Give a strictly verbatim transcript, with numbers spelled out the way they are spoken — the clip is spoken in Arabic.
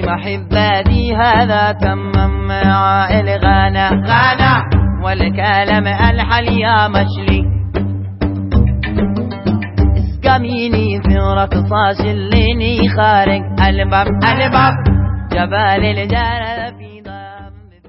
أحبتي هذا تمم مع الغنى غنى والكلام الحليا مشلي اسقميني في رقصاش الليني خارج الباب الباب جبال الجلال